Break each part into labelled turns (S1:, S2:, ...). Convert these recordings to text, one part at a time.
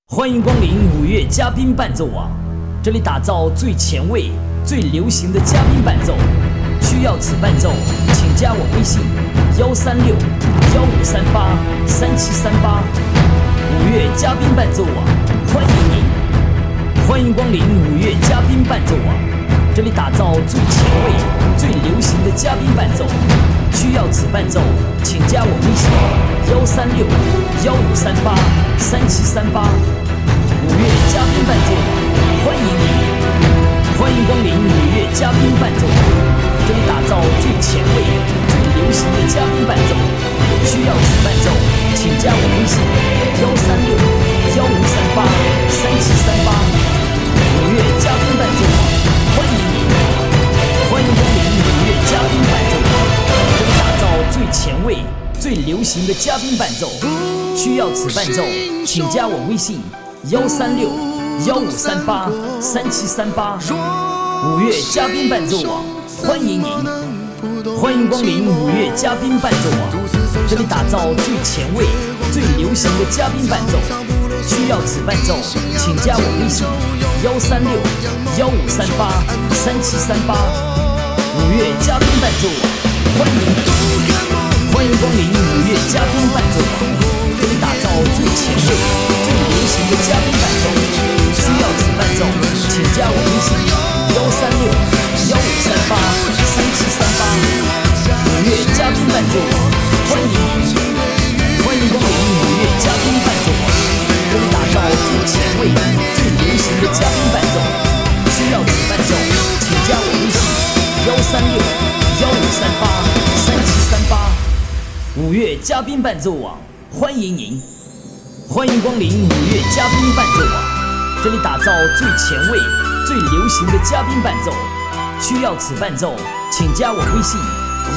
S1: 欢迎光临五月嘉宾伴奏网，这里打造最前卫、最流行的嘉宾伴奏。需要此伴奏，请加我微信136-1538-3738。五月嘉宾伴奏网，欢迎您！欢迎光临五月嘉宾伴奏网，这里打造最前卫、最流行的嘉宾伴奏。需要此伴奏，请加我微信136-1538-3738。五月嘉宾伴奏网，欢迎您！欢迎光临五月嘉宾伴奏网，这里打造最前卫、最流行的嘉宾伴奏。需要此伴奏，请加我微信136-1538-3738。五月嘉宾伴奏网，欢迎您！欢迎光临五月嘉宾伴奏网，这里打造最前卫、最流行的嘉宾伴奏。需要此伴奏，请加我微信136-1538-3738。五月嘉宾伴奏网，欢迎您！欢迎光临五月嘉宾伴奏网，这里打造最前卫、最流行的嘉宾伴奏。需要此伴奏，请加我微信136-1538-3738。五月嘉宾伴奏网，欢迎您！欢迎光临五月嘉宾伴奏网，这里打造最前卫、最流行的嘉宾伴奏。需要此伴奏，请加我微信136-1538-3738。五月嘉宾伴奏网，欢迎您！欢迎光临五月嘉宾伴奏网，这里打造最前卫、最流行的嘉宾伴奏。需要此伴奏，请加我微信136-1538-3738。五月嘉宾伴奏网，欢迎您！欢迎光临五月嘉宾伴奏网，这里打造最前卫、最流行的嘉宾伴奏。需要此伴奏，请加我微信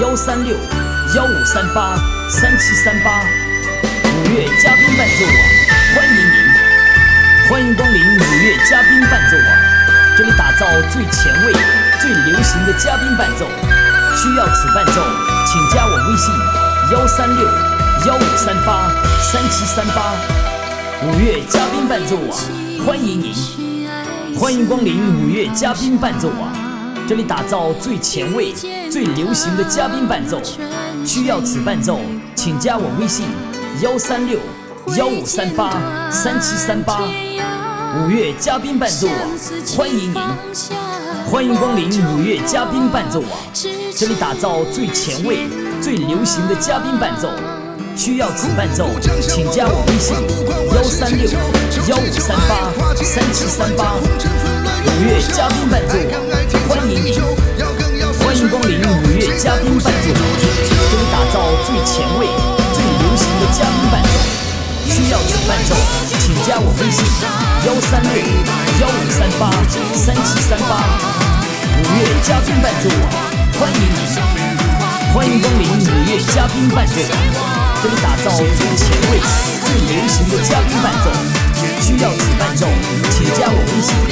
S1: 136-1538-3738。五月嘉宾伴奏网，欢迎您！欢迎光临五月嘉宾伴奏网，这里打造最前卫、最流行的嘉宾伴奏。需要此伴奏，请加我微信136-1538-3738。五月嘉宾伴奏网，欢迎您！欢迎光临五月嘉宾伴奏网，这里打造最前卫、最流行的嘉宾伴奏。需要此伴奏，请加我微信136-1538-3738。五月嘉宾伴奏网，欢迎您！欢迎光临五月嘉宾伴奏网，这里打造最前卫、最流行的嘉宾伴奏。需要此伴奏，请加我微信136-1538-3738。五月嘉宾伴奏网，欢迎您！欢迎光临五月嘉宾伴奏网，这里打造最前卫、最流行的嘉宾伴奏。需要此伴奏，请加我微信136-1538-3738。五月嘉宾伴奏网，欢迎您！欢迎光临五月嘉宾伴奏网，这里打造最前卫、最流行的嘉宾伴奏。需要此伴奏，请加我微信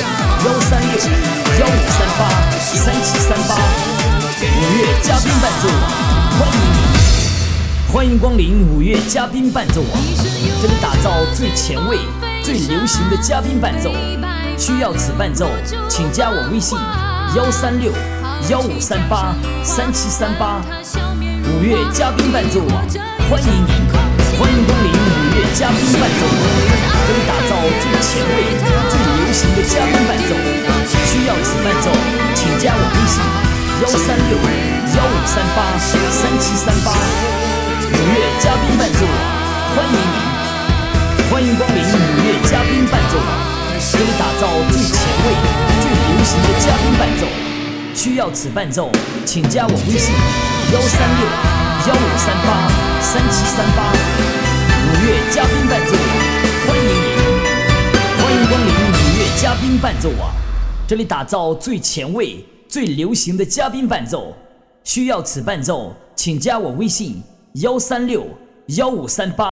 S1: 136-1538-3738。五月嘉宾伴奏网，欢迎您！欢迎光临五月嘉宾伴奏网，这里打造最前卫、最流行的嘉宾伴奏。需要此伴奏，请加我微信136-1538-3738。五月嘉宾伴奏网，欢迎您！欢迎光临五月嘉宾伴奏网，这里打造最前卫、最流行的嘉宾伴奏。需要此伴奏，请加我微信136-1538-3738。五月嘉宾伴奏网，欢迎您！欢迎光临五月嘉宾伴奏网，这里打造最前卫、最流行的嘉宾伴奏。需要此伴奏，请加我微信136-1538-3738。五月嘉宾伴奏网，欢迎您！欢迎光临五月嘉宾伴奏网，这里打造最前卫、最流行的嘉宾伴奏。需要此伴奏，请加我微信136-1538。